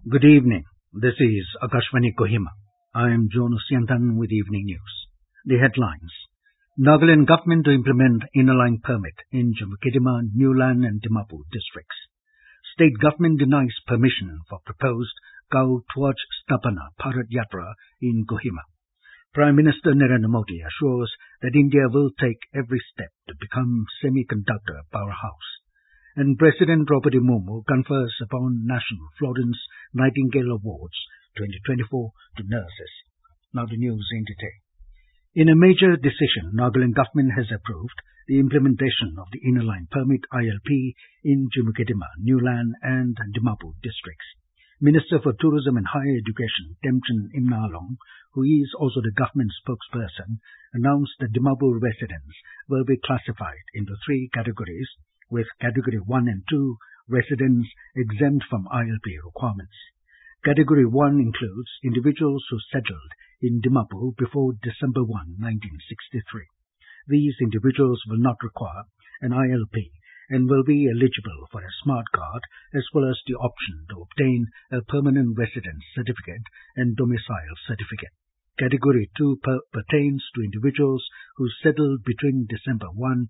Good evening. This is Akashvani Kohima. I am Jonas Yantan with Evening News. The headlines. Nagaland government to implement inner line permit in Jammu-Kidima, Newland and Dimapur districts. State government denies permission for proposed Gau Twaj Stapana Bharat Yatra in Kohima. Prime Minister Narendra Modi assures that India will take every step to become semiconductor powerhouse. And President Draupadi Murmu confers upon National Florence Nightingale Awards 2024 to nurses. Now the news in detail. In a major decision, Nagaland government has approved the implementation of the Inner Line Permit ILP in Jammu-Kidima, Newland and Dimapur districts. Minister for Tourism and Higher Education, Temchin Imnalong, who is also the government spokesperson, announced that Dimapur residents will be classified into three categories, with Category 1 and 2 residents exempt from ILP requirements. Category 1 includes individuals who settled in Dimapur before December 1, 1963. These individuals will not require an ILP and will be eligible for a smart card as well as the option to obtain a permanent residence certificate and domicile certificate. Category 2 pertains to individuals who settled between December 1,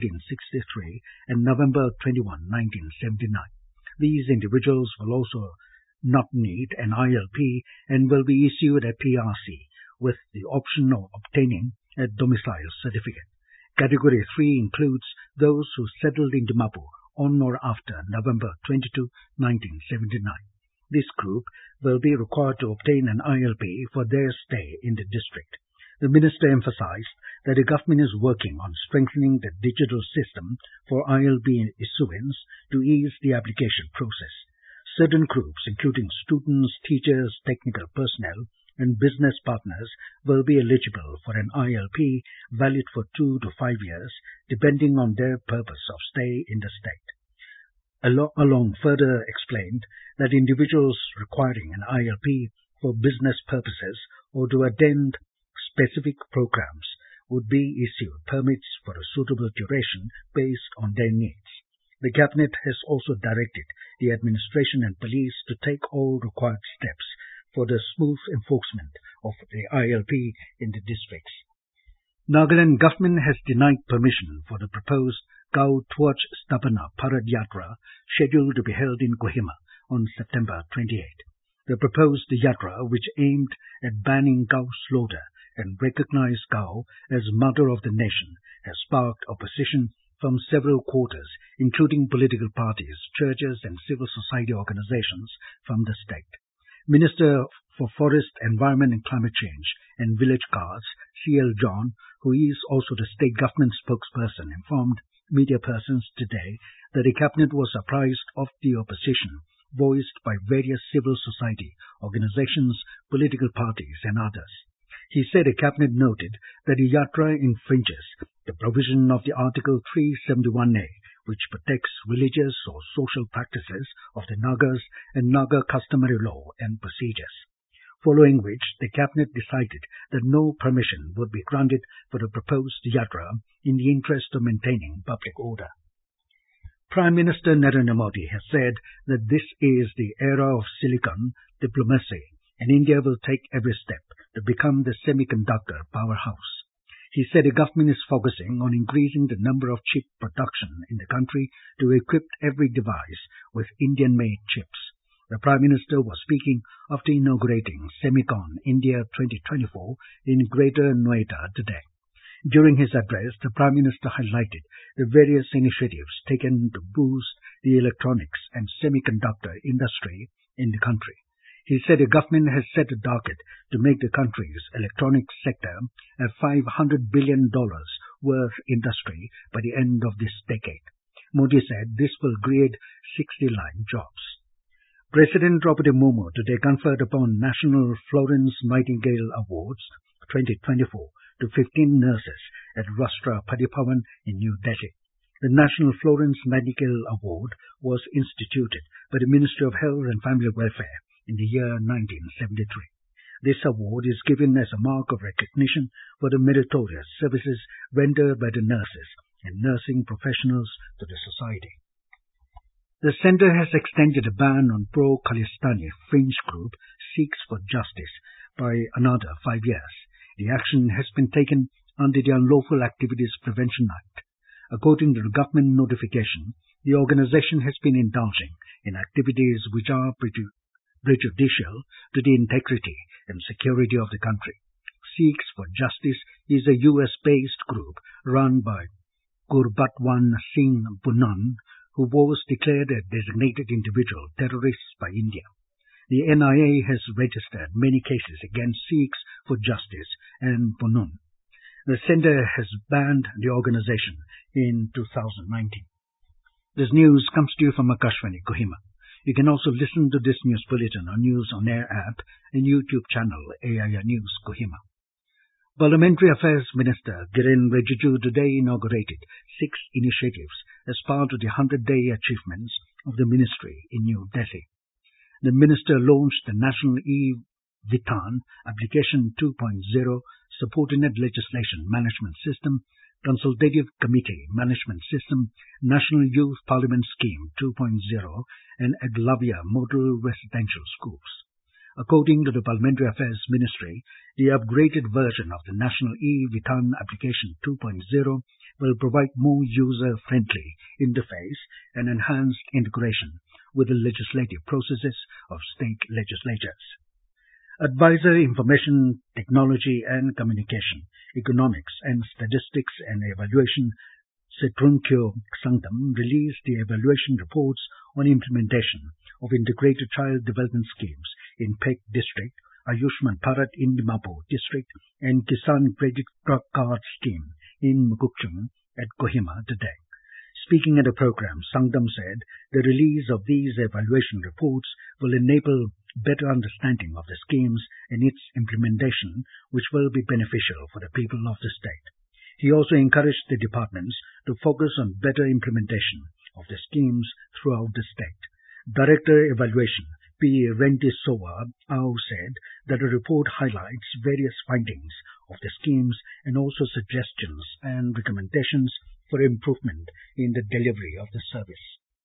1963 and November 21, 1979. These individuals will also not need an ILP and will be issued a PRC with the option of obtaining a domicile certificate. Category 3 includes those who settled in Dimapur on or after November 22, 1979. This group will be required to obtain an ILP for their stay in the district. The minister emphasized that the government is working on strengthening the digital system for ILP issuance to ease the application process. Certain groups, including students, teachers, technical personnel, and business partners, will be eligible for an ILP valid for 2 to 5 years, depending on their purpose of stay in the state. Along further explained that individuals requiring an ILP for business purposes or to attend specific programs would be issued permits for a suitable duration based on their needs. The Cabinet has also directed the administration and police to take all required steps for the smooth enforcement of the ILP in the districts. Nagaland government has denied permission for the proposed Gau Twaj Stapana Bharat Yatra scheduled to be held in Kohima on September 28. The proposed yatra, which aimed at banning cow slaughter and recognized cow as mother of the nation, has sparked opposition from several quarters, including political parties, churches and civil society organizations from the state. Minister for Forest, Environment and Climate Change and Village Guards, C.L. John, who is also the state government spokesperson, informed media persons today that the cabinet was apprised of the opposition voiced by various civil society organizations, political parties and others. He said the cabinet noted that the yatra infringes the provision of the Article 371A, which protects religious or social practices of the Nagas and Naga customary law and procedures. Following which, the Cabinet decided that no permission would be granted for the proposed yatra in the interest of maintaining public order. Prime Minister Narendra Modi has said that this is the era of silicon diplomacy and India will take every step to become the semiconductor powerhouse. He said the government is focusing on increasing the number of chip production in the country to equip every device with Indian-made chips. The Prime Minister was speaking after inaugurating Semicon India 2024 in Greater Noida today. During his address, the Prime Minister highlighted the various initiatives taken to boost the electronics and semiconductor industry in the country. He said the government has set a target to make the country's electronics sector a $500 billion worth industry by the end of this decade. Modi said this will create 60 lakh jobs. President Draupadi Murmu today conferred upon National Florence Nightingale Awards 2024 to 15 nurses at Rashtrapati Bhavan in New Delhi. The National Florence Nightingale Award was instituted by the Ministry of Health and Family Welfare in the year 1973. This award is given as a mark of recognition for the meritorious services rendered by the nurses and nursing professionals to the society. The centre has extended a ban on pro-Khalistani fringe group Sikhs for Justice by another 5 years. The action has been taken under the Unlawful Activities Prevention Act. According to the government notification, the organisation has been indulging in activities which are prejudicial to the integrity and security of the country. Sikhs for Justice is a US-based group run by Gurbhatwan Singh Bunnan, who was declared a designated individual terrorist by India. The NIA has registered many cases against Sikhs for Justice and Bunnan. The centre has banned the organisation in 2019. This news comes to you from Akashvani, Kohima. You can also listen to this news bulletin on News On Air app and YouTube channel AIR News, Kohima. Parliamentary Affairs Minister Kiren Rijiju today inaugurated 6 initiatives as part of the 100-day achievements of the ministry in New Delhi. The minister launched the National E-Vithan Application 2.0 Subordinate Legislation Management System, Consultative Committee Management System, National Youth Parliament Scheme 2.0 and Eklavya Model Residential Schools. According to the Parliamentary Affairs Ministry, the upgraded version of the National E-Vithan Application 2.0 will provide more user-friendly interface and enhanced integration with the legislative processes of state legislatures. Advisor Information Technology and Communication, Economics and Statistics and Evaluation Setrunkyo Sangam released the evaluation reports on implementation of integrated child development schemes in Pek District, Ayushman Bharat in Dimapur District and Kisan Credit Card Scheme in Mukukchung at Kohima today. Speaking at a program, Sangdam said the release of these evaluation reports will enable better understanding of the schemes and its implementation, which will be beneficial for the people of the state. He also encouraged the departments to focus on better implementation of the schemes throughout the state. Director Evaluation P. Rendisowa Au said that the report highlights various findings of the schemes and also suggestions and recommendations for improvement in the delivery of the service.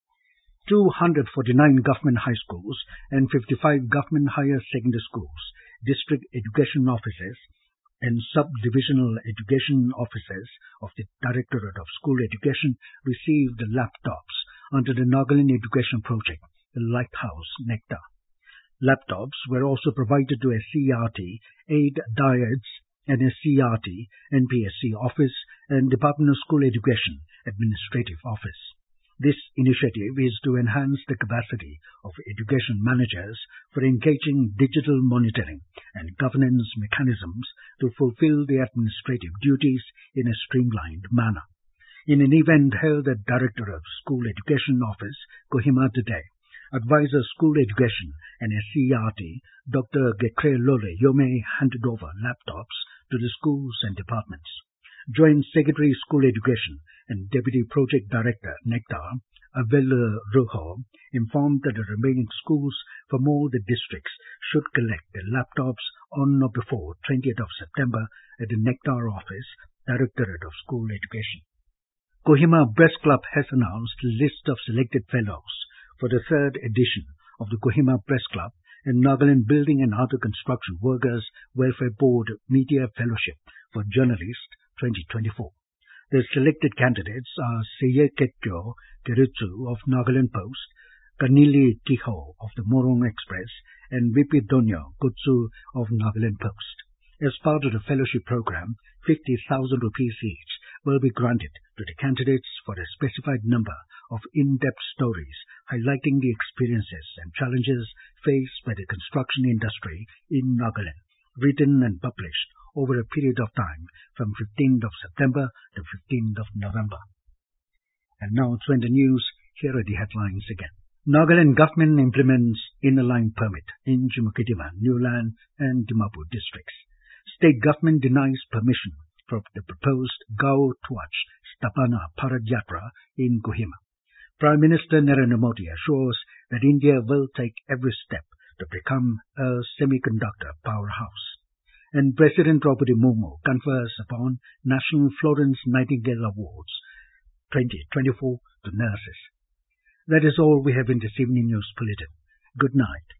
249 government high schools and 55 government higher secondary schools, district education offices and sub-divisional education offices of the Directorate of School Education received laptops under the Nagaland Education Project, the Lighthouse Nectar. Laptops were also provided to SCERT, 8 DIADS and SCERT, NPSC Office and Department of School Education Administrative Office. This initiative is to enhance the capacity of education managers for engaging digital monitoring and governance mechanisms to fulfill the administrative duties in a streamlined manner. In an event held at Director of School Education Office, Kohima today, Advisor School Education and SCERT, Dr. Gekre Lole Yome handed over laptops to the schools and departments. Joint Secretary School Education and Deputy Project Director Nectar, Avelle Rojo, informed that the remaining schools from all the districts should collect the laptops on or before 20th of September at the Nectar Office, Directorate of School Education. Kohima Press Club has announced a list of selected fellows for the 3rd edition of the Kohima Press Club and Nagaland Building and Other Construction Workers Welfare Board Media Fellowship for Journalists 2024. The selected candidates are Seye Ketyo Keritsu of Nagaland Post, Kanili Tiho of the Morong Express, and Vipi Donyo Kutsu of Nagaland Post. As part of the fellowship program, 50,000 rupees each will be granted to the candidates for a specified number of in-depth stories highlighting the experiences and challenges faced by the construction industry in Nagaland, written and published over a period of time from 15th of September to 15th of November. And now to the news, here are the headlines again. Nagaland government implements inner line permit in Jumukitima, Newland and Dimapur districts. State government denies permission for the proposed Gao Twach Stapana Parad Yatra in Kohima. Prime Minister Narendra Modi assures that India will take every step to become a semiconductor powerhouse. And President Draupadi Murmu confers upon National Florence Nightingale Awards 2024 to nurses. That is all we have in this evening news bulletin. Good night.